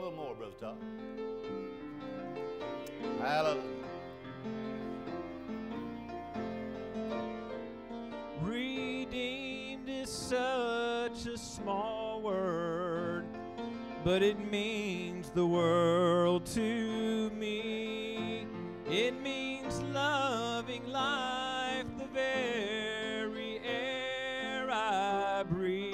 little more, Brother Todd. Hallelujah. Redeemed is such a small word, but it means the world to me. It means loving life, the very air I breathe.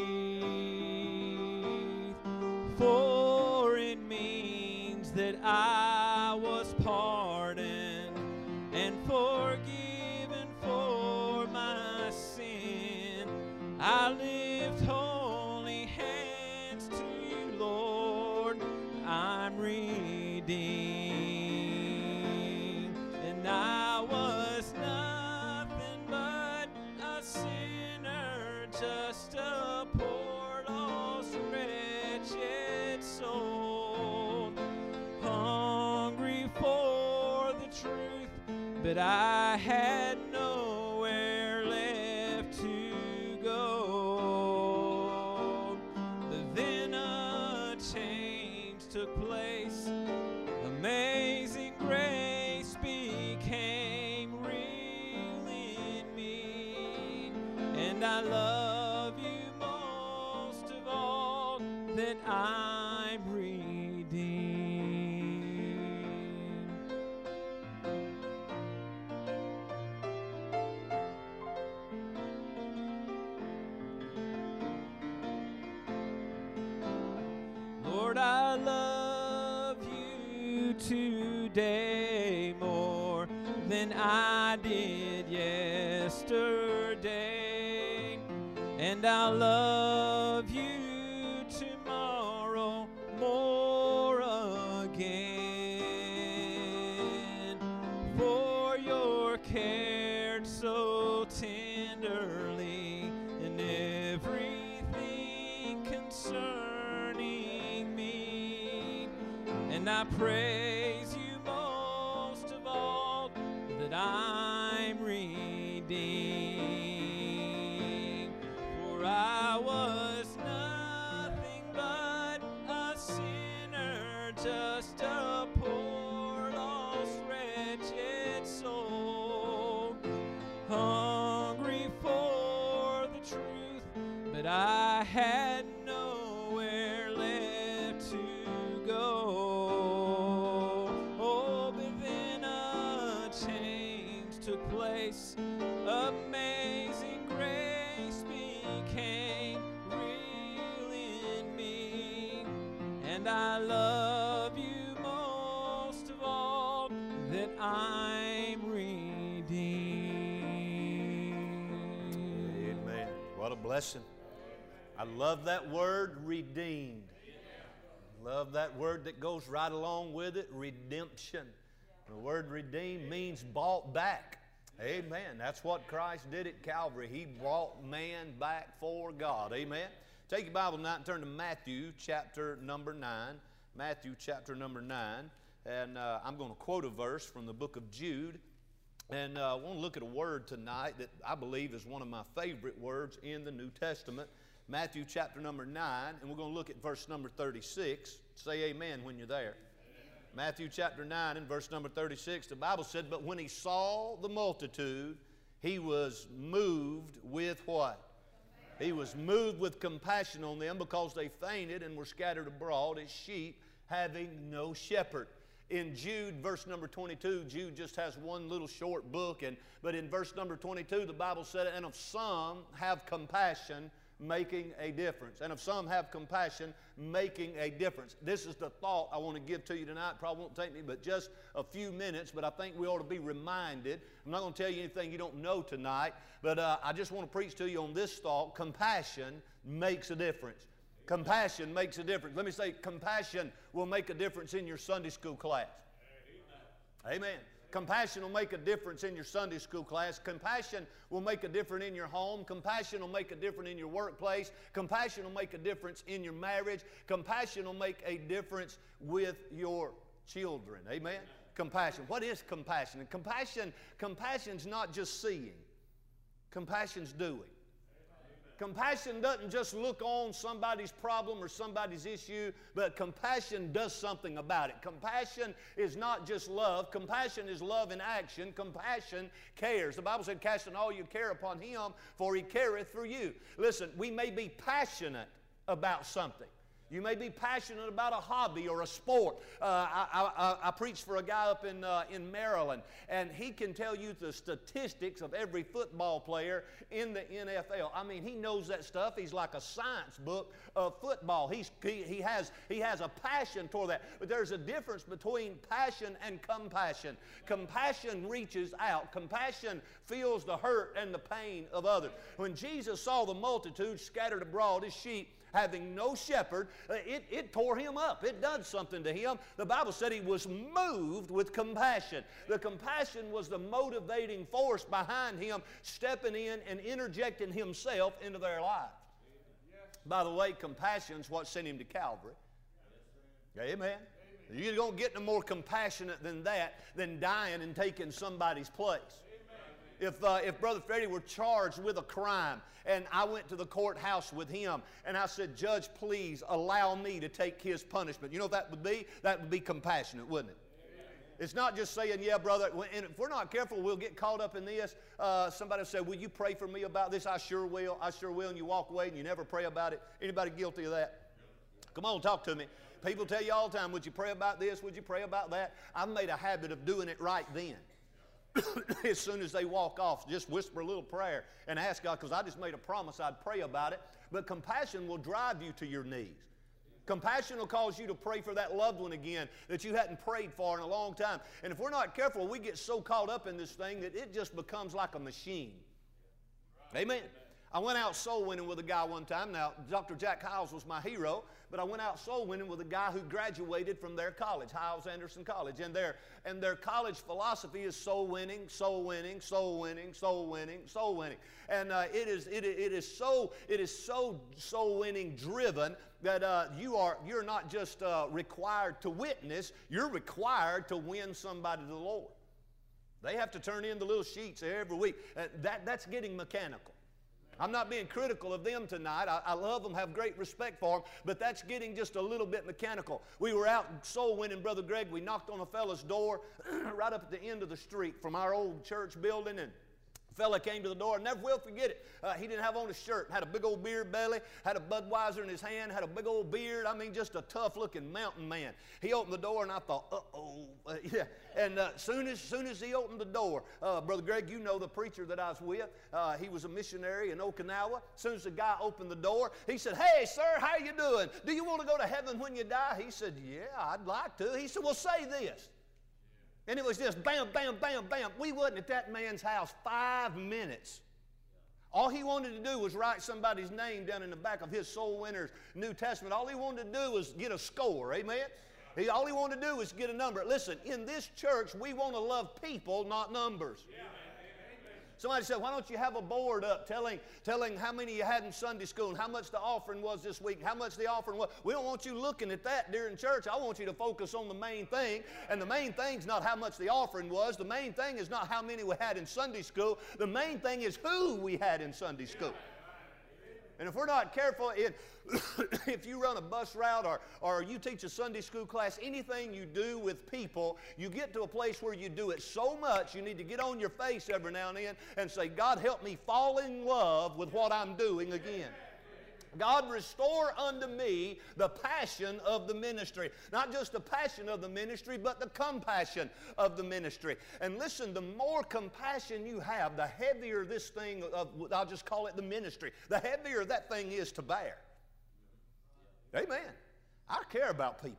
For it means that I was pardoned and forgiven for my sin. I lift holy hands to you, Lord. I'm redeemed, and I was nothing but a sinner, just a poor, lost, wretched soul, hungry for the truth, but I had nowhere left to go. Then a change took place. Amazing grace became real in me, and I love you most of all, that I'm redeemed. Lord, I love you today more than I did yesterday, and I'll love you tomorrow more again. For you're cared so tenderly in everything concerning me, and I praise you most of all, that I'm redeemed. For I was nothing but a sinner, just a poor, lost, wretched soul, hungry for the truth, but I had nowhere left to go. Oh, but then a change took place. Amazing grace became real in me, and I love you most of all, that I'm redeemed. Amen. What a blessing. I love that word, redeemed. Love that word that goes right along with it, redemption. The word redeemed means bought back. Amen. That's what Christ did at Calvary. He brought man back for God. Amen. Take your Bible now and turn to Matthew chapter number 9. Matthew chapter number 9. And I'm going to quote a verse from the book of Jude. And I want to look at a word tonight that I believe is one of my favorite words in the New Testament. Matthew chapter number 9, and we're going to look at verse number 36. Say amen when you're there. Matthew chapter 9 and verse number 36, the Bible said, but when he saw the multitude, he was moved with what? He was moved with compassion on them, because they fainted and were scattered abroad as sheep having no shepherd. In Jude, verse number 22, Jude just has one little short book, but in verse number 22, the Bible said, and of some have compassion, making a difference. And of some have compassion, making a difference. This is the thought I want to give to you tonight. Probably won't take me but just a few minutes, but I think we ought to be reminded. I'm not going to tell you anything you don't know tonight, but I just want to preach to you on this thought. Compassion makes a difference. Compassion makes a difference. Let me say, compassion will make a difference in your Sunday school class. Amen. Compassion will make a difference in your Sunday school class. Compassion will make a difference in your home. Compassion will make a difference in your workplace. Compassion will make a difference in your marriage. Compassion will make a difference with your children. Amen? Compassion. What is compassion? And compassion's not just seeing. Compassion's doing. Compassion doesn't just look on somebody's problem or somebody's issue, but compassion does something about it. Compassion is not just love. Compassion is love in action. Compassion cares. The Bible said, casting all your care upon Him, for He careth for you. Listen, we may be passionate about something. You may be passionate about a hobby or a sport. I preached for a guy up in Maryland, and he can tell you the statistics of every football player in the NFL. I mean, he knows that stuff. He's like a science book of football. He has a passion toward that. But there's a difference between passion and compassion. Compassion reaches out. Compassion feels the hurt and the pain of others. When Jesus saw the multitude scattered abroad as sheep, having no shepherd, it tore him up. It done something to him. The Bible said he was moved with compassion. The compassion was the motivating force behind him stepping in and interjecting himself into their lives. By the way, compassion is what sent him to Calvary. Amen. You don't get no more compassionate than that, than dying and taking somebody's place. If Brother Freddie were charged with a crime and I went to the courthouse with him and I said, Judge, please allow me to take his punishment. You know what that would be? That would be compassionate, wouldn't it? It's not just saying, yeah, brother, and if we're not careful, we'll get caught up in this. Somebody will say, will you pray for me about this? I sure will. I sure will. And you walk away and you never pray about it. Anybody guilty of that? Come on, talk to me. People tell you all the time, would you pray about this? Would you pray about that? I've made a habit of doing it right then. As soon as they walk off, just whisper a little prayer and ask God, because I just made a promise I'd pray about it. But compassion will drive you to your knees. Compassion will cause you to pray for that loved one again that you hadn't prayed for in a long time. And if we're not careful, we get so caught up in this thing that it just becomes like a machine. Amen. I went out soul winning with a guy one time. Now, Dr. Jack Hiles was my hero, but I went out soul winning with a guy who graduated from their college, Hiles Anderson College. And their college philosophy is soul winning, soul winning, soul winning, soul winning, soul winning. And it is so soul winning driven that you're not just required to witness, you're required to win somebody to the Lord. They have to turn in the little sheets every week. That's getting mechanical. I'm not being critical of them tonight. I love them, have great respect for them, but that's getting just a little bit mechanical. We were out soul winning, Brother Greg. We knocked on a fella's door right up at the end of the street from our old church building, and fella came to the door. I never will forget it. He didn't have on a shirt, had a big old beard belly, had a Budweiser in his hand, had a big old beard. I mean, just a tough-looking mountain man. He opened the door, and I thought, uh-oh. Yeah. And soon as he opened the door, Brother Greg, you know the preacher that I was with. He was a missionary in Okinawa. As soon as the guy opened the door, he said, hey, sir, how you doing? Do you want to go to heaven when you die? He said, yeah, I'd like to. He said, well, say this. And it was just bam, bam, bam, bam. We wasn't at that man's house 5 minutes. All he wanted to do was write somebody's name down in the back of his soul winner's New Testament. All he wanted to do was get a score, amen? All he wanted to do was get a number. Listen, in this church, we want to love people, not numbers. Yeah. Somebody said, why don't you have a board up telling how many you had in Sunday school and how much the offering was this week, how much the offering was. We don't want you looking at that during church. I want you to focus on the main thing. And the main thing's not how much the offering was. The main thing is not how many we had in Sunday school. The main thing is who we had in Sunday school. And if we're not careful, if you run a bus route or you teach a Sunday school class, anything you do with people, you get to a place where you do it so much, you need to get on your face every now and then and say, God, help me fall in love with what I'm doing again. God, restore unto me the passion of the ministry. Not just the passion of the ministry, but the compassion of the ministry. And listen, the more compassion you have, the heavier this thing, I'll just call it the ministry, the heavier that thing is to bear. Amen. I care about people.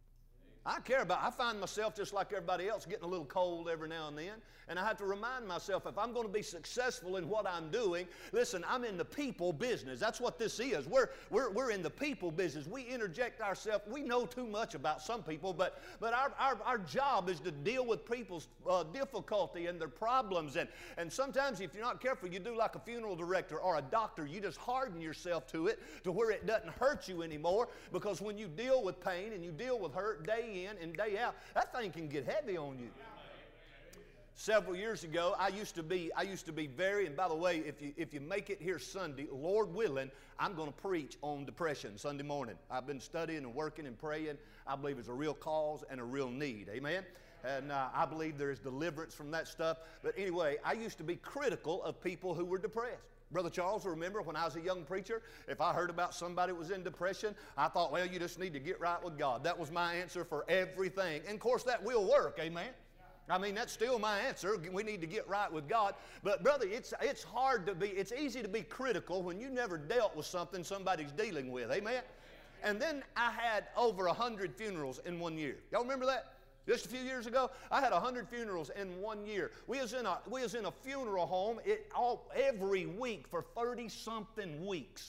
I find myself just like everybody else getting a little cold every now and then. And I have to remind myself, if I'm going to be successful in what I'm doing, listen, I'm in the people business. That's what this is. We're in the people business. We interject ourselves. We know too much about some people, but our job is to deal with people's difficulty and their problems. And sometimes if you're not careful, you do like a funeral director or a doctor. You just harden yourself to it to where it doesn't hurt you anymore, because when you deal with pain and you deal with hurt day in and day out, that thing can get heavy on you. Several years ago, I used to be very, and by the way, if you make it here Sunday, Lord willing, I'm going to preach on depression Sunday morning. I've been studying and working and praying. I believe it's a real cause and a real need. Amen? And I believe there is deliverance from that stuff. But anyway, I used to be critical of people who were depressed. Brother Charles, remember when I was a young preacher, if I heard about somebody who was in depression, I thought, well, you just need to get right with God. That was my answer for everything. And of course, that will work. Amen? I mean, that's still my answer. We need to get right with God. But brother, it's hard to be, it's easy to be critical when you never dealt with something somebody's dealing with. Amen? And then I had over 100 funerals in 1 year. Y'all remember that? Just a few years ago, I had 100 funerals in 1 year. We was in a funeral home every week for 30-something weeks.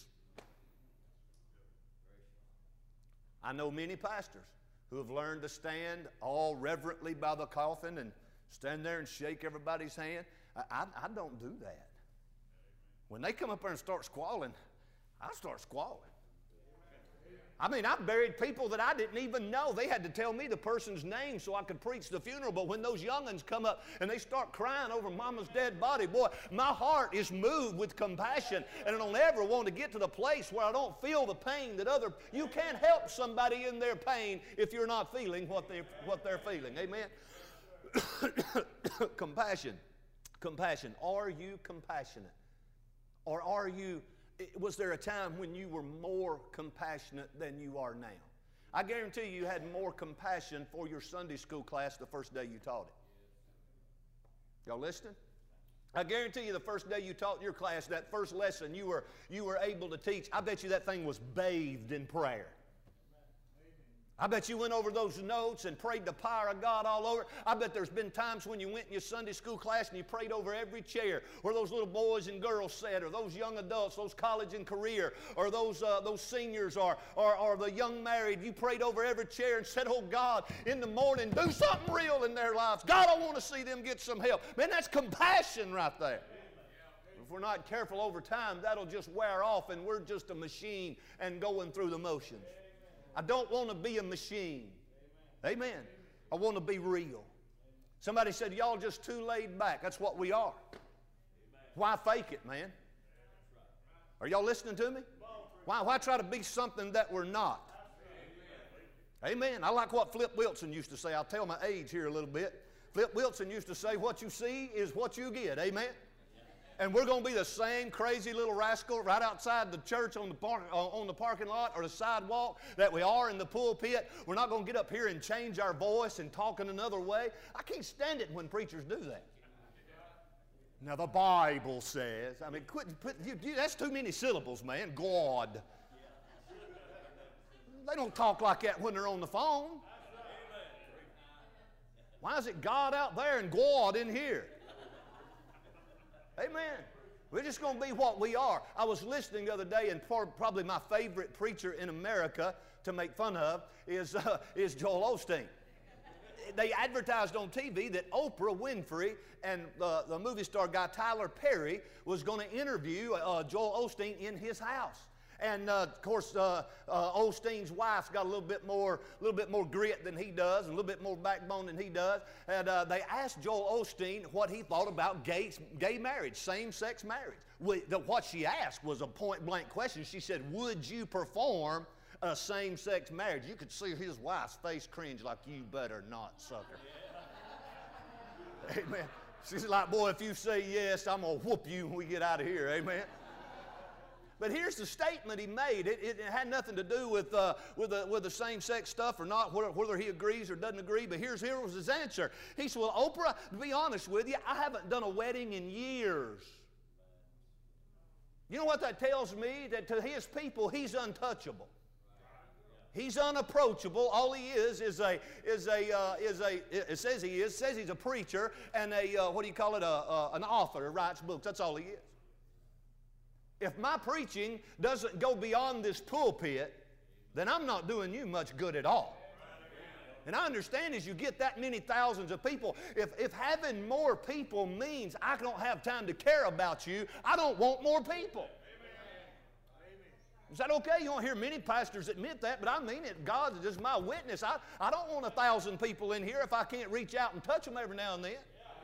I know many pastors who have learned to stand all reverently by the coffin and stand there and shake everybody's hand. I don't do that. When they come up there and start squalling, I start squalling. I mean, I've buried people that I didn't even know. They had to tell me the person's name so I could preach the funeral. But when those young'uns come up and they start crying over mama's dead body, boy, my heart is moved with compassion. And I don't ever want to get to the place where I don't feel the pain that you can't help somebody in their pain if you're not feeling what they're feeling. Amen? Compassion. Compassion. Are you compassionate? Or was there a time when you were more compassionate than you are now? I guarantee you had more compassion for your Sunday school class the first day you taught it. Y'all listening? I guarantee you the first day you taught your class, that first lesson you were able to teach, I bet you that thing was bathed in prayer. I bet you went over those notes and prayed the power of God all over. I bet there's been times when you went in your Sunday school class and you prayed over every chair where those little boys and girls sat, or those young adults, those college and career, or those seniors, or the young married. You prayed over every chair and said, oh God, in the morning, do something real in their lives. God, I want to see them get some help. Man, that's compassion right there. If we're not careful over time, that'll just wear off and we're just a machine and going through the motions. I don't want to be a machine. Amen. I want to be real. Somebody said, y'all just too laid back. That's what we are. Why fake it, man? Are y'all listening to me? Why try to be something that we're not? Amen. I like what Flip Wilson used to say. I'll tell my age here a little bit. Flip Wilson used to say, what you see is what you get. Amen. And we're going to be the same crazy little rascal right outside the church on the parking lot or the sidewalk that we are in the pulpit. We're not going to get up here and change our voice and talk in another way. I can't stand it when preachers do that. Now, the Bible says, I mean, that's too many syllables, man. God. They don't talk like that when they're on the phone. Why is it God out there and God in here? Amen. We're just going to be what we are. I was listening the other day, and probably my favorite preacher in America to make fun of is Joel Osteen. They advertised on TV that Oprah Winfrey and the movie star guy Tyler Perry was going to interview Joel Osteen in his house. And of course, Osteen's wife's got a little bit more grit than he does, and a little bit more backbone than he does. And they asked Joel Osteen what he thought about gay marriage, same-sex marriage. What she asked was a point-blank question. She said, "Would you perform a same-sex marriage?" You could see his wife's face cringe, like, "You better not, sucker." Amen. She's like, "Boy, if you say yes, I'm gonna whoop you when we get out of here." Amen. But here's the statement he made. It had nothing to do with the same-sex stuff or not, whether he agrees or doesn't agree. But here was his answer. He said, "Well, Oprah, to be honest with you, I haven't done a wedding in years." You know what that tells me? That to his people, he's untouchable. He's unapproachable. All he is it says he's a preacher and an author who writes books. That's all he is. If my preaching doesn't go beyond this pulpit, then I'm not doing you much good at all. And I understand as you get that many thousands of people, if having more people means I don't have time to care about you, I don't want more people. Is that okay? You don't hear many pastors admit that, but I mean it. God is just my witness. I don't want 1,000 people in here if I can't reach out and touch them every now and then.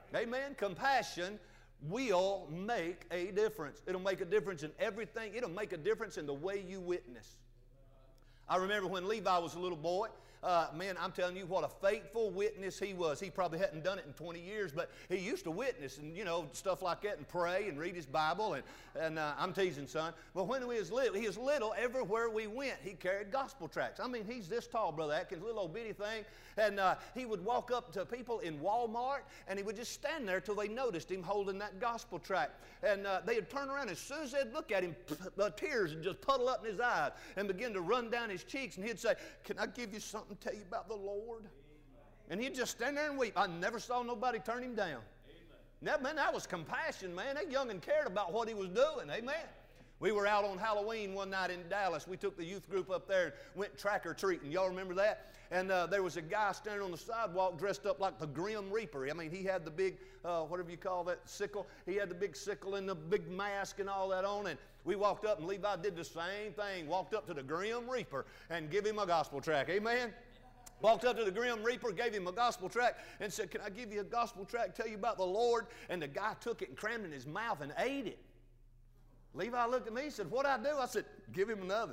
Amen. Compassion will make a difference. It'll make a difference in everything. It'll make a difference in the way you witness. I remember when Levi was a little boy, man, I'm telling you what a faithful witness he was. He probably hadn't done it in 20 years, but he used to witness and, you know, stuff like that and pray and read his Bible. And I'm teasing, son. But when he was little, everywhere we went, he carried gospel tracts. I mean, he's this tall, Brother Atkins, little old bitty thing. And he would walk up to people in Walmart, and he would just stand there till they noticed him holding that gospel tract. And they'd turn around. As soon as they'd look at him, tears would just puddle up in his eyes and begin to run down his cheeks. And he'd say, "Can I give you something to tell you about the Lord?" And he'd just stand there and weep. I never saw nobody turn him down. That was compassion, man. That young'un cared about what he was doing. Amen. We were out on Halloween one night in Dallas. We took the youth group up there and went trick-or-treating. Y'all remember that? And there was a guy standing on the sidewalk dressed up like the Grim Reaper. I mean, he had the big, whatever you call that, sickle. He had the big sickle and the big mask and all that on. And we walked up, and Levi did the same thing. Walked up to the Grim Reaper and give him a gospel tract. Amen? Walked up to the Grim Reaper, gave him a gospel tract, and said, "Can I give you a gospel tract, tell you about the Lord?" And the guy took it and crammed it in his mouth and ate it. Levi looked at me and said, "What'd I do?" I said, "Give him another."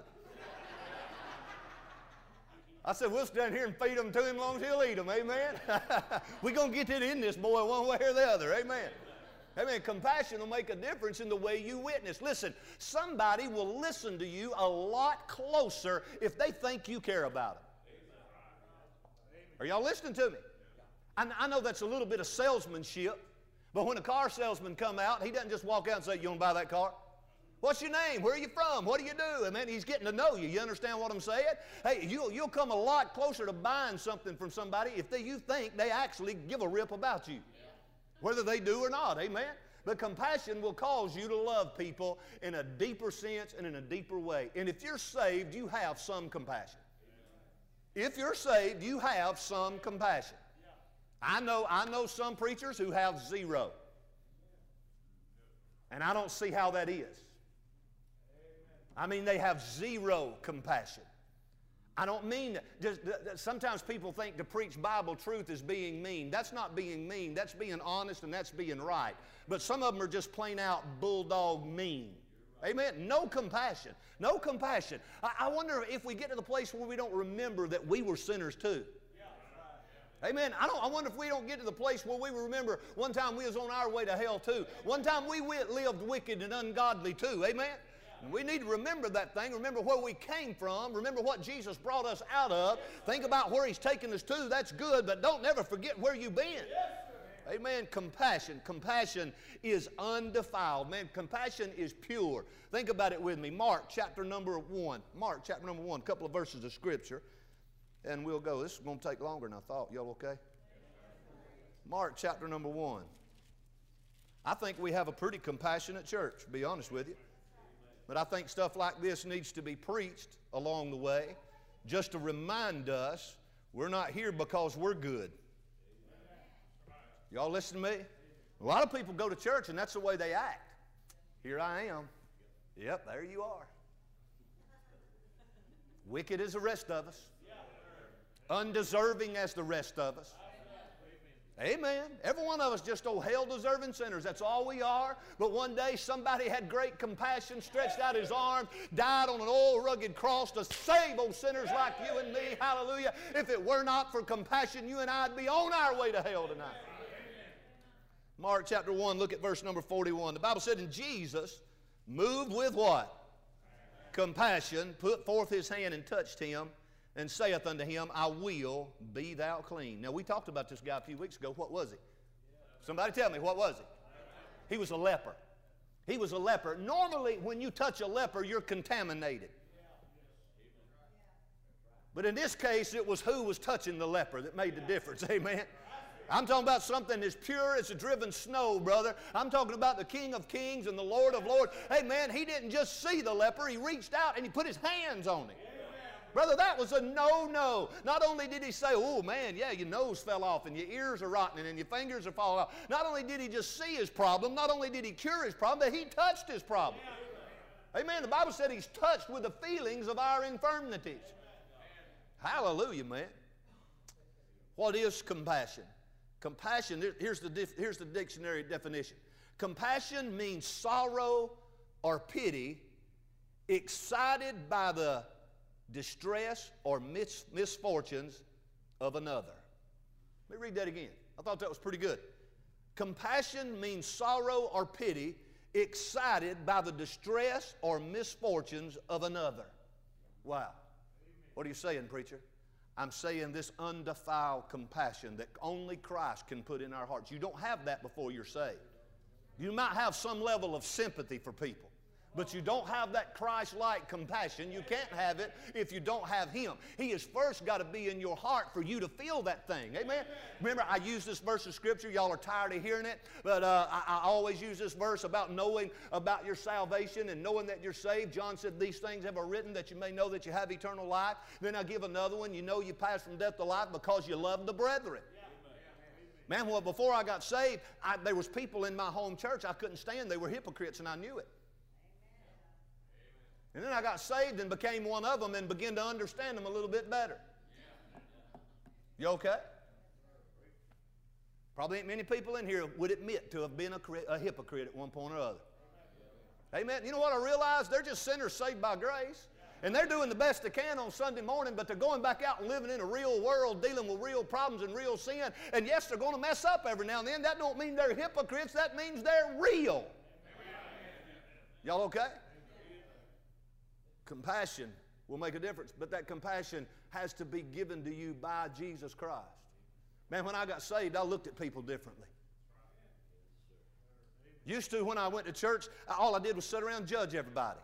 I said, "We'll stand here and feed him to him as long as he'll eat them." Amen. We're going to get it in this boy one way or the other. Amen. Amen. Compassion will make a difference in the way you witness. Listen, somebody will listen to you a lot closer if they think you care about them. Are y'all listening to me? I know that's a little bit of salesmanship, but when a car salesman come out, he doesn't just walk out and say, "You want to buy that car? What's your name? Where are you from? What do you do?" I mean, he's getting to know you. You understand what I'm saying? Hey, you'll come a lot closer to buying something from somebody if you think they actually give a rip about you, whether they do or not. Amen? But compassion will cause you to love people in a deeper sense and in a deeper way. And if you're saved, you have some compassion. If you're saved, you have some compassion. I know some preachers who have zero. And I don't see how that is. I mean, they have zero compassion. I don't mean that. Sometimes people think to preach Bible truth is being mean. That's not being mean. That's being honest and that's being right. But some of them are just plain out bulldog mean. Amen. No compassion. No compassion. I wonder if we get to the place where we don't remember that we were sinners too. Amen. I wonder if we don't get to the place where we remember one time we was on our way to hell too. One time we lived wicked and ungodly too. Amen. And we need to remember that thing. Remember where we came from. Remember what Jesus brought us out of. Think about where He's taken us to. That's good, but don't never forget where you've been. Amen. Compassion. Compassion is undefiled. Man, compassion is pure. Think about it with me. Mark chapter number 1. Mark chapter number 1. A couple of verses of Scripture. And we'll go. This is going to take longer than I thought. Y'all okay? Mark chapter number 1. I think we have a pretty compassionate church, to be honest with you. But I think stuff like this needs to be preached along the way just to remind us we're not here because we're good. Y'all listen to me? A lot of people go to church and that's the way they act. Here I am. Yep, there you are. Wicked as the rest of us. Undeserving as the rest of us. Amen. Every one of us just hell-deserving sinners. That's all we are. But one day somebody had great compassion, stretched out His arm, died on an old rugged cross to save old sinners like you and me. Hallelujah. If it were not for compassion, you and I would be on our way to hell tonight. Mark chapter 1, look at verse number 41. The Bible said, "And Jesus, moved with" what? Compassion, put forth His hand and touched him, and saith unto him, "I will, be thou clean." Now, we talked about this guy a few weeks ago. What was he? Somebody tell me, what was he? He was a leper. He was a leper. Normally, when you touch a leper, you're contaminated. But in this case, it was who was touching the leper that made the difference. Amen. I'm talking about something as pure as the driven snow, brother. I'm talking about the King of Kings and the Lord of Lords. Hey, man, He didn't just see the leper. He reached out and He put His hands on him. Brother, that was a no-no. Not only did He say, "Oh, man, yeah, your nose fell off and your ears are rotting and your fingers are falling off." Not only did He just see his problem, not only did He cure his problem, but He touched his problem. Amen. The Bible said He's touched with the feelings of our infirmities. Hallelujah, man. What is compassion? Compassion, here's the dictionary definition. Compassion means sorrow or pity excited by the distress or misfortunes of another. Let me read that again. I thought that was pretty good. Compassion means sorrow or pity excited by the distress or misfortunes of another. Wow. What are you saying, preacher? I'm saying this undefiled compassion that only Christ can put in our hearts. You don't have that before you're saved. You might have some level of sympathy for people, but you don't have that Christ-like compassion. You can't have it if you don't have Him. He has first got to be in your heart for you to feel that thing. Amen? Remember, I use this verse of Scripture. Y'all are tired of hearing it, but I always use this verse about knowing about your salvation and knowing that you're saved. John said, these things have I written that you may know that you have eternal life. Then I give another one. You know you pass from death to life because you love the brethren. Man, well, before I got saved, there was people in my home church I couldn't stand. They were hypocrites, and I knew it. And then I got saved and became one of them and began to understand them a little bit better. You okay? Probably ain't many people in here would admit to have been a hypocrite at one point or other. Amen. You know what I realized? They're just sinners saved by grace. And they're doing the best they can on Sunday morning, but they're going back out and living in a real world, dealing with real problems and real sin. And yes, they're going to mess up every now and then. That don't mean they're hypocrites. That means they're real. Y'all okay? Compassion will make a difference, but that compassion has to be given to you by Jesus Christ. Man, when I got saved, I looked at people differently. Used to, when I went to church, all I did was sit around and judge everybody.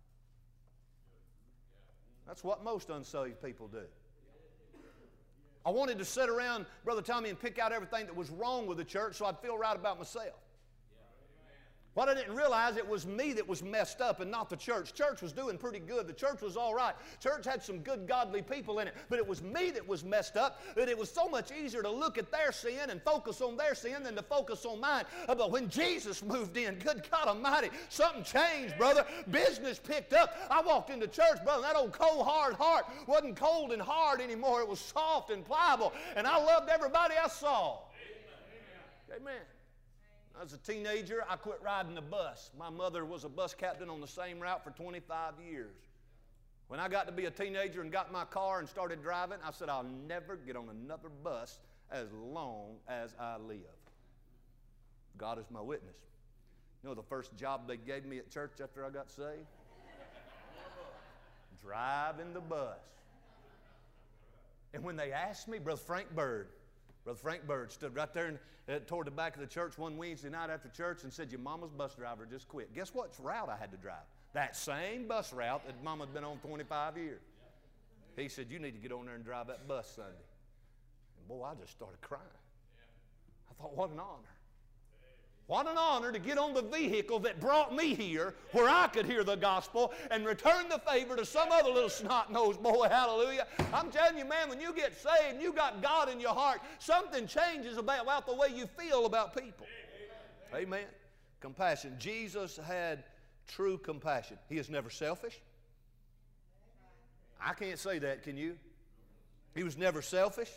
That's what most unsaved people do. I wanted to sit around, Brother Tommy, and pick out everything that was wrong with the church so I'd feel right about myself. What I didn't realize, it was me that was messed up and not the church. Church was doing pretty good. The church was all right. Church had some good godly people in it. But it was me that was messed up. That it was so much easier to look at their sin and focus on their sin than to focus on mine. But when Jesus moved in, good God Almighty, something changed, brother. Business picked up. I walked into church, brother, and that old cold, hard heart wasn't cold and hard anymore. It was soft and pliable. And I loved everybody I saw. Amen. I was a teenager, I quit riding the bus. My mother was a bus captain on the same route for 25 years. When I got to be a teenager and got my car and started driving, I said, I'll never get on another bus as long as I live. God is my witness. You know the first job they gave me at church after I got saved? Driving the bus. And when they asked me, Brother Frank Bird stood right there toward the back of the church one Wednesday night after church and said, your mama's bus driver just quit. Guess what route I had to drive? That same bus route that Mama had been on 25 years. He said, you need to get on there and drive that bus Sunday. And boy, I just started crying. I thought, what an honor. What an honor to get on the vehicle that brought me here where I could hear the gospel and return the favor to some other little snot-nosed boy. Hallelujah. I'm telling you, man, when you get saved and you got God in your heart, something changes about the way you feel about people. Amen. Compassion. Jesus had true compassion. He is never selfish. I can't say that, can you? He was never selfish.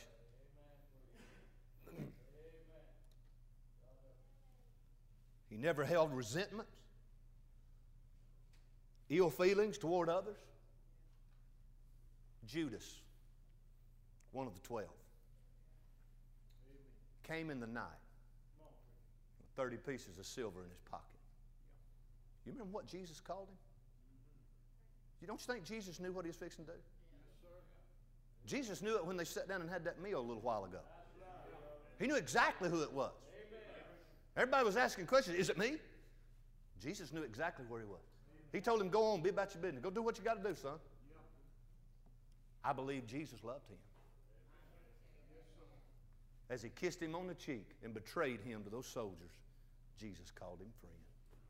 He never held resentments, ill feelings toward others. Judas, one of the 12, came in the night with 30 pieces of silver in his pocket. You remember what Jesus called him? You don't think Jesus knew what he was fixing to do? Jesus knew it when they sat down and had that meal a little while ago. He knew exactly who it was. Everybody was asking questions. Is it me? Jesus knew exactly where he was. He told him, go on, be about your business. Go do what you got to do, son. I believe Jesus loved him. As he kissed him on the cheek and betrayed him to those soldiers, Jesus called him friend.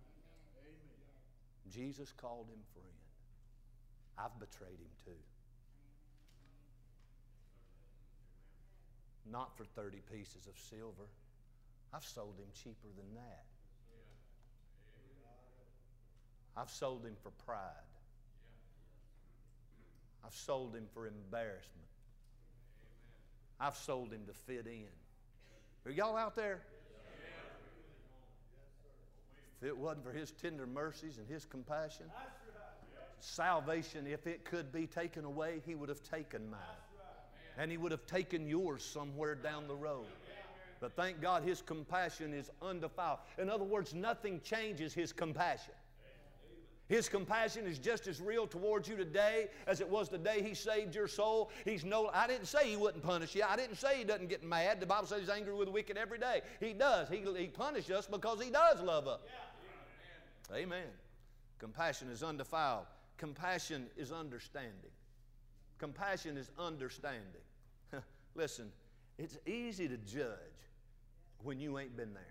Jesus called him friend. I've betrayed him too. Not for 30 pieces of silver. I've sold him cheaper than that. I've sold him for pride. I've sold him for embarrassment. I've sold him to fit in. Are y'all out there? If it wasn't for His tender mercies and His compassion, salvation, if it could be taken away, He would have taken mine. And He would have taken yours somewhere down the road. But thank God His compassion is undefiled. In other words, nothing changes His compassion. His compassion is just as real towards you today as it was the day He saved your soul. I didn't say He wouldn't punish you. I didn't say He doesn't get mad. The Bible says He's angry with the wicked every day. He does. He punishes us because He does love us. Amen. Compassion is undefiled. Compassion is understanding. Compassion is understanding. Listen, it's easy to judge when you ain't been there.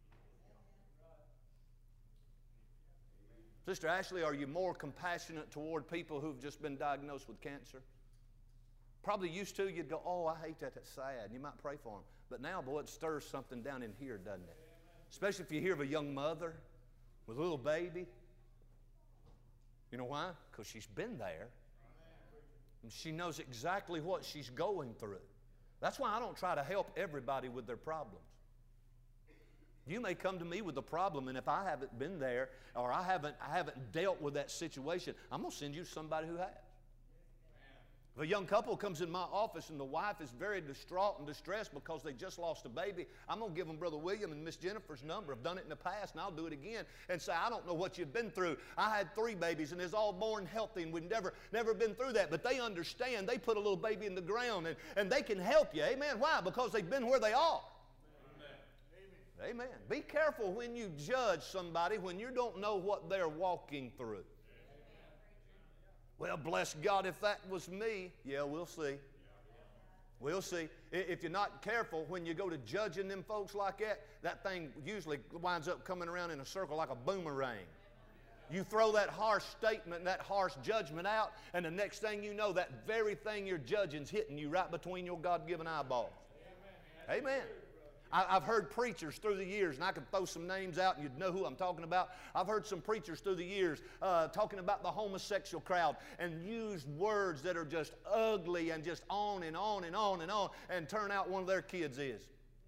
Sister Ashley, are you more compassionate toward people who've just been diagnosed with cancer? Probably used to. You'd go, oh, I hate that. That's sad. And you might pray for them. But now, boy, it stirs something down in here, doesn't it? Especially if you hear of a young mother with a little baby. You know why? Because she's been there. And she knows exactly what she's going through. That's why I don't try to help everybody with their problems. You may come to me with a problem, and if I haven't been there or I haven't dealt with that situation, I'm going to send you to somebody who has. If a young couple comes in my office and the wife is very distraught and distressed because they just lost a baby, I'm going to give them Brother William and Miss Jennifer's number. I've done it in the past, and I'll do it again and say, I don't know what you've been through. I had 3 babies, and they're all born healthy, and we've never been through that. But they understand. They put a little baby in the ground, and they can help you. Amen. Why? Because they've been where they are. Amen. Be careful when you judge somebody when you don't know what they're walking through. Well, bless God, if that was me, yeah, we'll see. We'll see. If you're not careful when you go to judging them folks like that, that thing usually winds up coming around in a circle like a boomerang. You throw that harsh statement, that harsh judgment out, and the next thing you know, that very thing you're judging is hitting you right between your God-given eyeballs. Amen. I've heard preachers through the years, and I could throw some names out and you'd know who I'm talking about. I've heard some preachers through the years talking about the homosexual crowd and use words that are just ugly and just on and on and on and on, and turn out one of their kids is.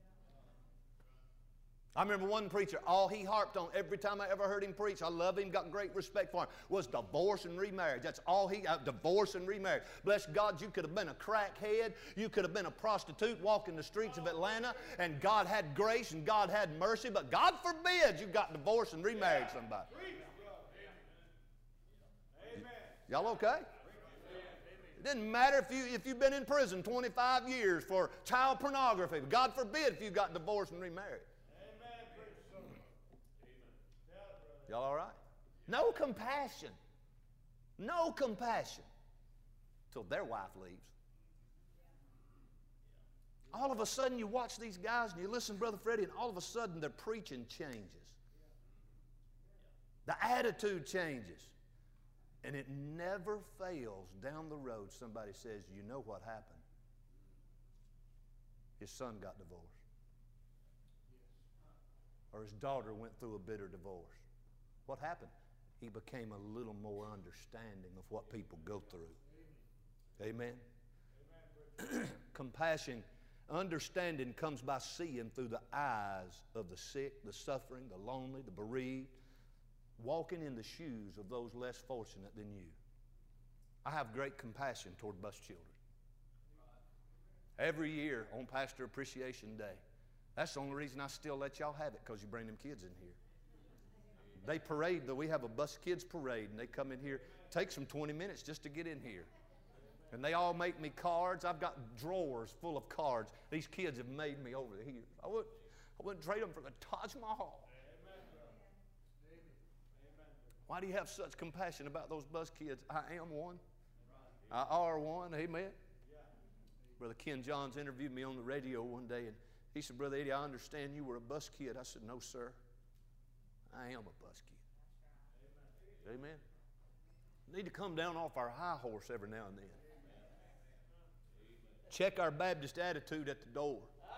I remember one preacher, all he harped on every time I ever heard him preach, I love him, got great respect for him, was divorce and remarriage. That's all divorce and remarriage. Bless God, you could have been a crackhead, you could have been a prostitute walking the streets of Atlanta, and God had grace and God had mercy, but God forbid you got divorced and remarried somebody. Y'all okay? It doesn't matter if you've been in prison 25 years for child pornography. God forbid if you got divorced and remarried. Y'all all right? No compassion. No compassion till their wife leaves. All of a sudden you watch these guys and you listen, Brother Freddie, and all of a sudden their preaching changes. The attitude changes. And it never fails down the road. Somebody says, you know what happened? His son got divorced. Or his daughter went through a bitter divorce. What happened? He became a little more understanding of what people go through. Amen? Compassion, understanding comes by seeing through the eyes of the sick, the suffering, the lonely, the bereaved, walking in the shoes of those less fortunate than you. I have great compassion toward bus children. Every year on Pastor Appreciation Day, that's the only reason I still let y'all have it, because you bring them kids in here. They parade, though. We have a bus kids parade, and they come in here. It takes them 20 minutes just to get in here. And they all make me cards. I've got drawers full of cards. These kids have made me over the years. I wouldn't trade them for the Taj Mahal. Why do you have such compassion about those bus kids? I am one. I are one. Amen. Brother Ken Johns interviewed me on the radio one day, and he said, Brother Eddie, I understand you were a bus kid. I said, no, sir. I am a bus kid. Amen. We need to come down off our high horse every now and then. Check our Baptist attitude at the door.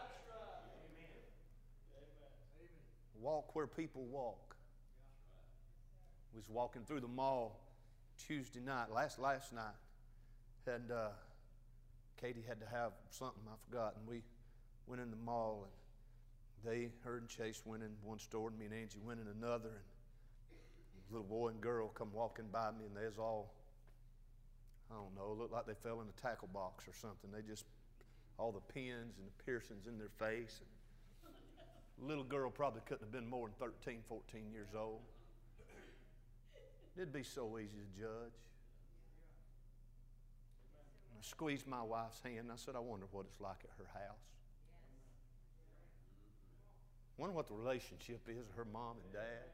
Walk where people walk. We was walking through the mall Tuesday night, last night, and Katie had to have something, I forgot, and we went in the mall, and her and Chase went in one store, and me and Angie went in another, and a little boy and girl come walking by me, and they was all, I don't know, looked like they fell in a tackle box or something. They just, all the pins and the piercings in their face. The little girl probably couldn't have been more than 13, 14 years old. It'd be so easy to judge. I squeezed my wife's hand, and I said, I wonder what it's like at her house. Wonder what the relationship is of her mom and dad.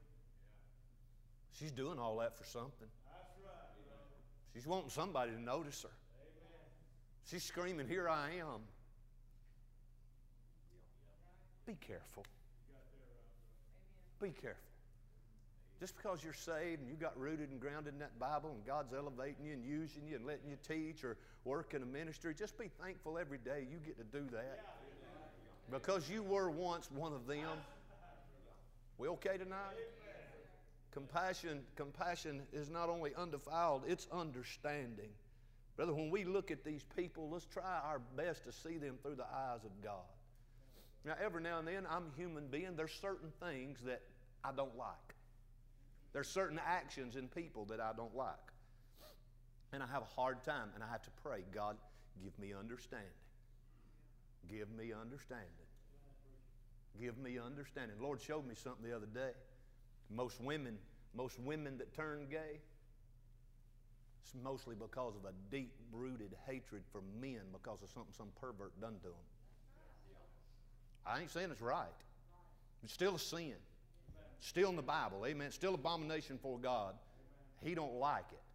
She's doing all that for something. She's wanting somebody to notice her. She's screaming, here I am. Be careful. Be careful. Just because you're saved and you got rooted and grounded in that Bible and God's elevating you and using you and letting you teach or work in a ministry, just be thankful every day you get to do that. Because you were once one of them. We okay tonight? Compassion is not only undefiled, it's understanding. Brother, when we look at these people, let's try our best to see them through the eyes of God. Now, every now and then, I'm a human being. There's certain things that I don't like. There's certain actions in people that I don't like. And I have a hard time, and I have to pray, God, give me understanding. Give me understanding. Give me understanding. The Lord showed me something the other day. Most women that turn gay, it's mostly because of a deep-rooted hatred for men because of something some pervert done to them. I ain't saying it's right. It's still a sin. Still in the Bible. Amen. Still abomination for God. He don't like it.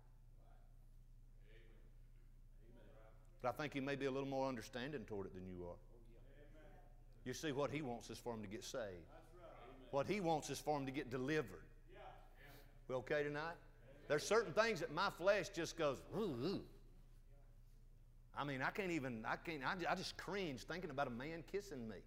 But I think He may be a little more understanding toward it than you are. You see, what He wants is for him to get saved. What He wants is for him to get delivered. We okay tonight? There's certain things that my flesh just goes, ooh, ooh. I mean, I just cringe thinking about a man kissing me.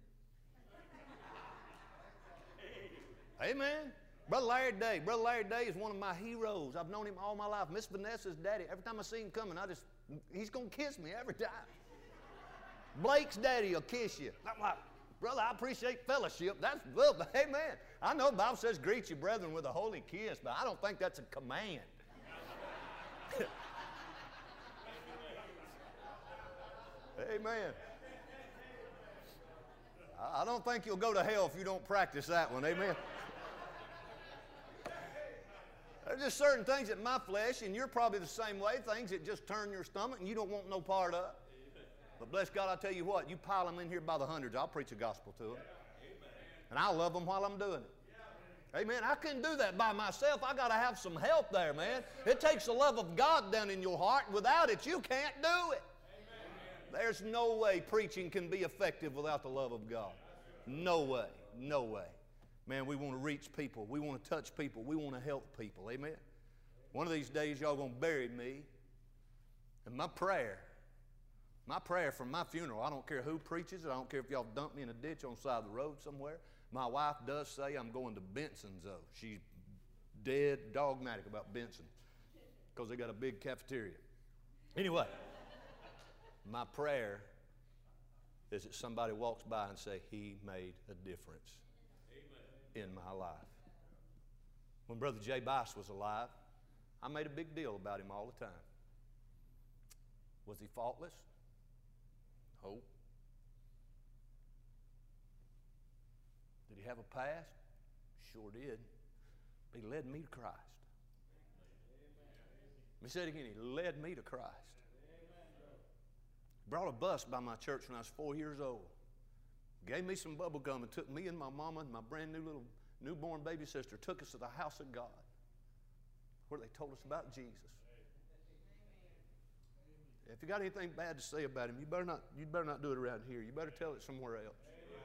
Amen. Brother Larry Day is one of my heroes. I've known him all my life. Miss Vanessa's daddy. Every time I see him coming, he's going to kiss me every time. Blake's daddy will kiss you. I'm like, brother, I appreciate fellowship. That's good. Amen. I know the Bible says greet your brethren with a holy kiss, but I don't think that's a command. Amen. I don't think you'll go to hell if you don't practice that one. Amen. There's just certain things in my flesh, and you're probably the same way, things that just turn your stomach and you don't want no part of. But bless God, I'll tell you what, you pile them in here by the hundreds, I'll preach the gospel to them. And I'll love them while I'm doing it. Amen. I couldn't do that by myself. I got to have some help there, man. It takes the love of God down in your heart. Without it, you can't do it. There's no way preaching can be effective without the love of God. No way. No way. Man, we want to reach people. We want to touch people. We want to help people. Amen. One of these days, y'all going to bury me. And my prayer for my funeral, I don't care who preaches it. I don't care if y'all dump me in a ditch on the side of the road somewhere. My wife does say I'm going to Benson's, though. She's dead dogmatic about Benson because they got a big cafeteria. Anyway, my prayer is that somebody walks by and say, he made a difference in my life. When Brother Jay Bice was alive, I made a big deal about him all the time. Was he faultless? No. Did he have a past? Sure did. But he led me to Christ. Let me say it again. He led me to Christ. Brought a bus by my church when I was 4 years old. Gave me some bubble gum and took me and my mama and my brand new little newborn baby sister, took us to the house of God where they told us about Jesus. If you got anything bad to say about him, you better not do it around here. You better tell it somewhere else.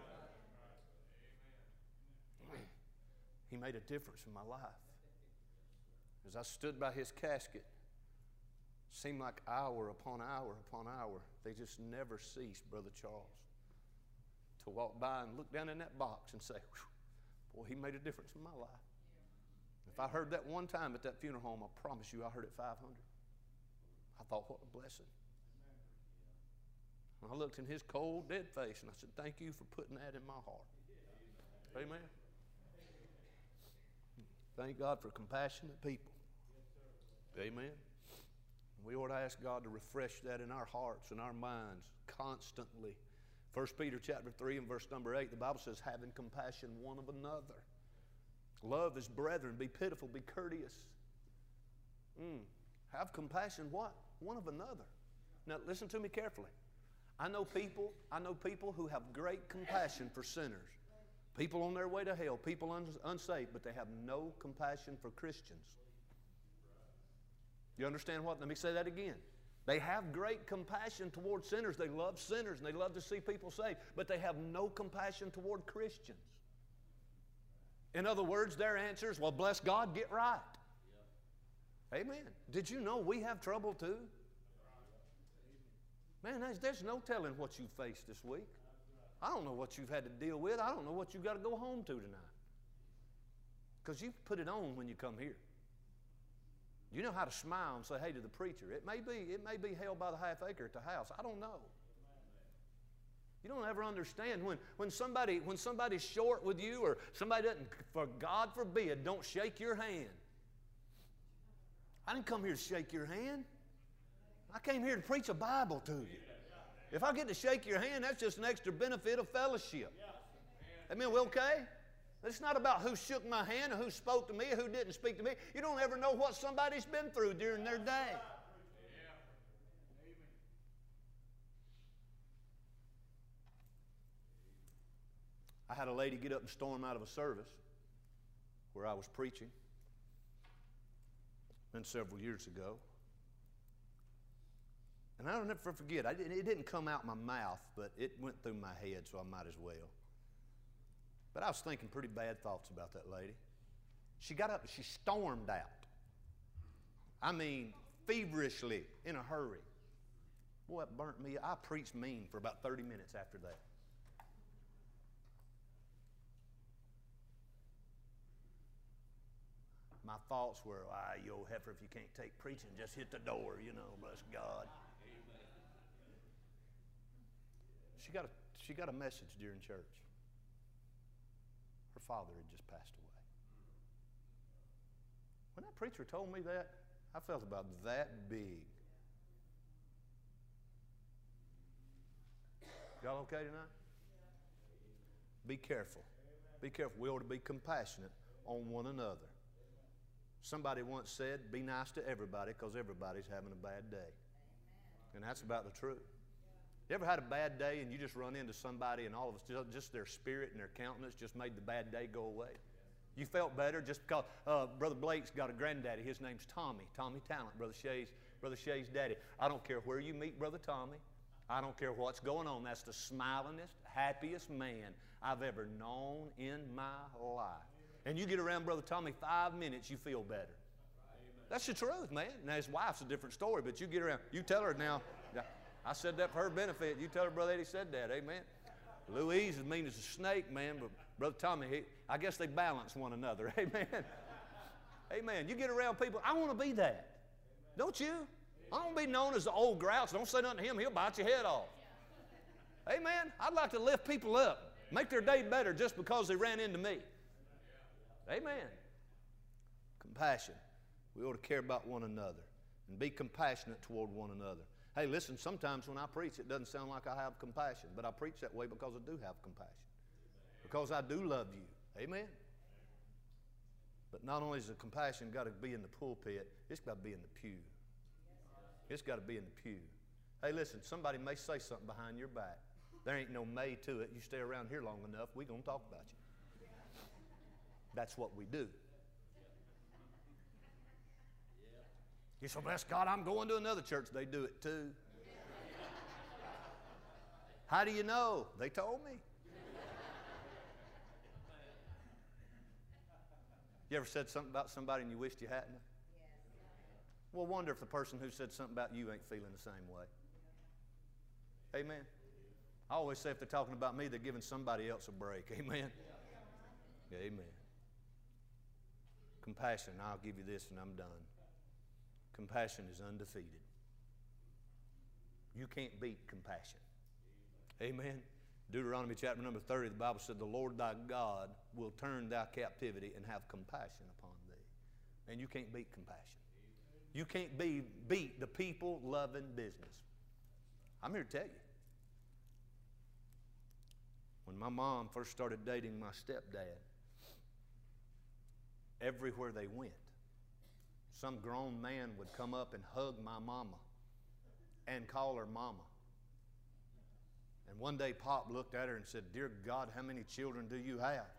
He made a difference in my life. As I stood by his casket, it seemed like hour upon hour upon hour, they just never ceased, Brother Charles, to walk by and look down in that box and say, boy, he made a difference in my life. If I heard that one time at that funeral home, I promise you I heard it 500. I thought, what a blessing. And I looked in his cold, dead face, and I said, thank you for putting that in my heart. Amen. Thank God for compassionate people. Amen. We ought to ask God to refresh that in our hearts and our minds constantly. 1 Peter chapter 3 and verse number 8, the Bible says, having compassion one of another. Love his brethren, be pitiful, be courteous. Have compassion what? One of another. Now listen to me carefully. I know people who have great compassion for sinners. People on their way to hell, people unsaved, but they have no compassion for Christians. You understand what? Let me say that again. They have great compassion toward sinners. They love sinners and they love to see people saved, but they have no compassion toward Christians. In other words, their answer is, well, bless God, get right. Amen. Did you know we have trouble too? Man, there's no telling what you faced this week. I don't know what you've had to deal with. I don't know what you've got to go home to tonight. Because you put it on when you come here. You know how to smile and say, hey, to the preacher. It may be hell by the half acre at the house. I don't know. You don't ever understand when somebody's short with you, or somebody doesn't, for God forbid, don't shake your hand. I didn't come here to shake your hand. I came here to preach a Bible to you. If I get to shake your hand, that's just an extra benefit of fellowship. Amen, we okay? It's not about who shook my hand or who spoke to me or who didn't speak to me. You don't ever know what somebody's been through during their day. I had a lady get up and storm out of a service where I was preaching. Been several years ago. And I'll never forget, it didn't come out my mouth, but it went through my head, so I might as well. But I was thinking pretty bad thoughts about that lady. She got up and she stormed out. I mean, feverishly, in a hurry. Boy, it burnt me. I preached mean for about 30 minutes after that. My thoughts were, you old heifer, if you can't take preaching, just hit the door, bless God. She got a message during church. Her father had just passed away. When that preacher told me that, I felt about that big. Y'all okay tonight? Be careful. Be careful. We ought to be compassionate on one another. Somebody once said, be nice to everybody because everybody's having a bad day. And that's about the truth. You ever had a bad day and you just run into somebody and all of a sudden just their spirit and their countenance just made the bad day go away? You felt better just because Brother Blake's got a granddaddy. His name's Tommy Talent, Brother Shay's daddy. I don't care where you meet Brother Tommy. I don't care what's going on. That's the smilingest, happiest man I've ever known in my life. And you get around Brother Tommy 5 minutes, you feel better. That's the truth, man. Now, his wife's a different story, but you get around, you tell her now, I said that for her benefit. You tell her Brother Eddie said that, amen. Louise is mean as a snake, man, but Brother Tommy, I guess they balance one another, amen. Amen. You get around people, I want to be that. Don't you? I don't want to be known as the old grouch. Don't say nothing to him, he'll bite your head off. Amen. I'd like to lift people up, make their day better just because they ran into me. Amen. Compassion. We ought to care about one another and be compassionate toward one another. Hey, listen, sometimes when I preach, it doesn't sound like I have compassion, but I preach that way because I do have compassion. Because I do love you. Amen. But not only is the compassion got to be in the pulpit, it's got to be in the pew. It's got to be in the pew. Hey, listen, somebody may say something behind your back. There ain't no may to it. You stay around here long enough, we're going to talk about you. That's what we do. You say, bless God, I'm going to another church. They do it too. How do you know? They told me. You ever said something about somebody and you wished you hadn't? Well, wonder if the person who said something about you ain't feeling the same way. Amen. I always say if they're talking about me, they're giving somebody else a break. Amen. Amen. Compassion, I'll give you this and I'm done. Compassion is undefeated. You can't beat compassion. Amen. Deuteronomy chapter number 30, the Bible said, the Lord thy God will turn thy captivity and have compassion upon thee. And you can't beat compassion. You can't beat the people-loving business. I'm here to tell you. When my mom first started dating my stepdad, everywhere they went, some grown man would come up and hug my mama and call her mama. And one day Pop looked at her and said, "Dear God, how many children do you have?"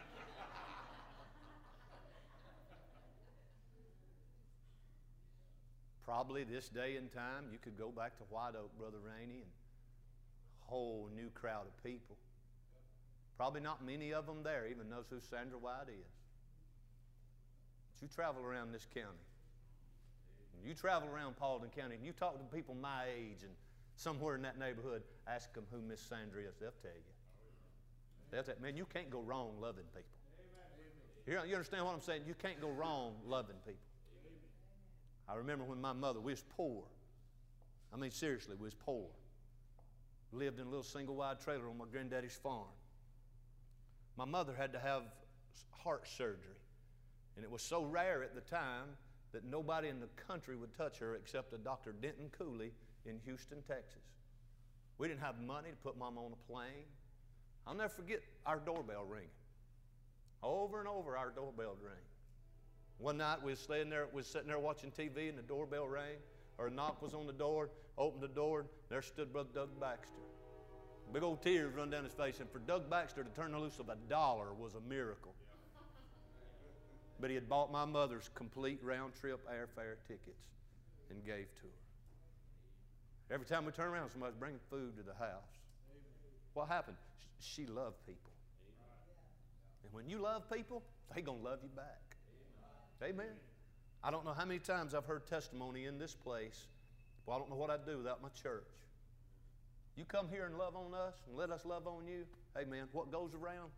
Probably this day and time, you could go back to White Oak, Brother Rainey, and a whole new crowd of people. Probably not many of them there even knows who Sandra White is. But you travel around this county, and you travel around Paulding County, and you talk to people my age and somewhere in that neighborhood, ask them who Miss Sandra is, they'll tell you. They'll tell you, man, you can't go wrong loving people. You understand what I'm saying? You can't go wrong loving people. I remember when my mother, we was poor. I mean, seriously, we was poor. Lived in a little single-wide trailer on my granddaddy's farm. My mother had to have heart surgery, and it was so rare at the time that nobody in the country would touch her except a Dr. Denton Cooley in Houston, Texas. We didn't have money to put Mama on a plane. I'll never forget our doorbell ringing. Over and over, our doorbell rang. One night we was sitting there watching TV, and the doorbell rang, or a knock was on the door. Opened the door, and there stood Brother Doug Baxter. Big old tears run down his face, and for Doug Baxter to turn the loose of $1 was a miracle. But he had bought my mother's complete round-trip airfare tickets and gave to her. Every time we turn around, somebody's bringing food to the house. What happened? She loved people. And when you love people, they're going to love you back. Amen. I don't know how many times I've heard testimony in this place. Well, I don't know what I'd do without my church. You come here and love on us and let us love on you. Amen. What goes around?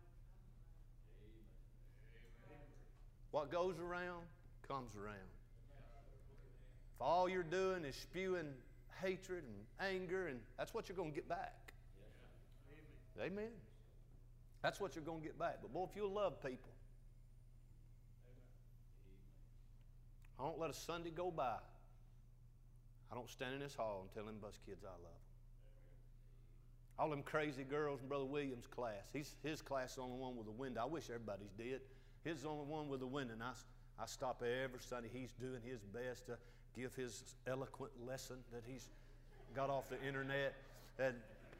What goes around comes around. If all you're doing is spewing hatred and anger, and that's what you're going to get back. Amen. That's what you're going to get back. But boy, if you'll love people, I don't let a Sunday go by. I don't stand in this hall and tell them bus kids I love them. All them crazy girls in Brother Williams' class. His class is the only one with a window. I wish everybody's did. His is the only one with a window. And I stop every Sunday. He's doing his best to give his eloquent lesson that he's got off the internet. And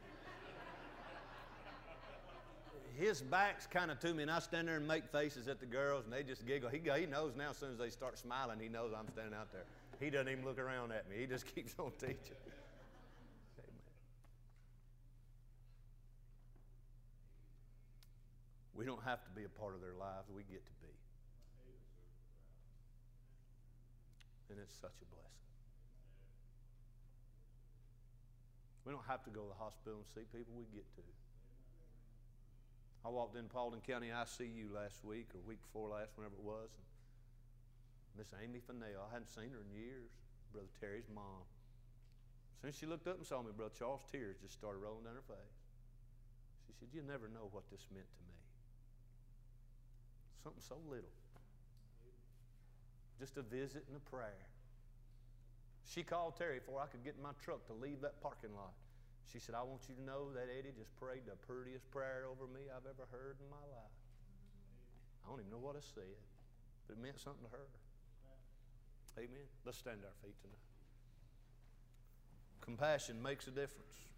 his back's kind of to me, and I stand there and make faces at the girls, and they just giggle. He knows now as soon as they start smiling, he knows I'm standing out there. He doesn't even look around at me. He just keeps on teaching. Amen. We don't have to be a part of their lives. We get to be. And it's such a blessing. We don't have to go to the hospital and see people. We get to. I walked in Paulding County ICU last week or week before last, whenever it was. Miss Amy Fennell, I hadn't seen her in years. Brother Terry's mom. As soon as she looked up and saw me, Brother Charles, tears just started rolling down her face. She said, "You never know what this meant to me." Something so little. Just a visit and a prayer. She called Terry before I could get in my truck to leave that parking lot. She said, "I want you to know that Eddie just prayed the prettiest prayer over me I've ever heard in my life." I don't even know what I said, but it meant something to her. Amen. Let's stand to our feet tonight. Compassion makes a difference.